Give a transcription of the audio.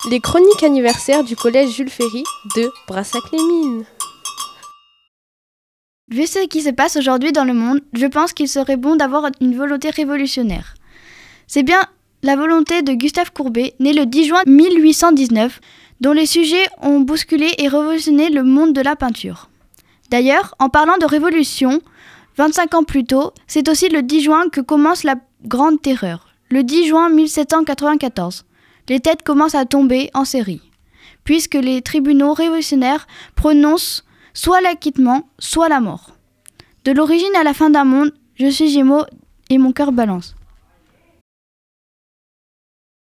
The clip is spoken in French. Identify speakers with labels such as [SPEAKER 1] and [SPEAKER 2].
[SPEAKER 1] Les chroniques anniversaires du collège Jules Ferry de Brassac-les-Mines.
[SPEAKER 2] Vu ce qui se passe aujourd'hui dans le monde, je pense qu'il serait bon d'avoir une volonté révolutionnaire. C'est bien la volonté de Gustave Courbet, né le 10 juin 1819, dont les sujets ont bousculé et révolutionné le monde de la peinture. D'ailleurs, en parlant de révolution, 25 ans plus tôt, c'est aussi le 10 juin que commence la Grande Terreur. Le 10 juin 1794, les têtes commencent à tomber en série, puisque les tribunaux révolutionnaires prononcent soit l'acquittement, soit la mort. De l'origine à la fin d'un monde, je suis Gémeaux et mon cœur balance.